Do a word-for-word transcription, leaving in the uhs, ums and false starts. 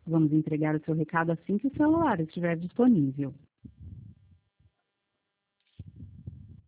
Vamos entregar o seu recado assim que o celular estiver disponível.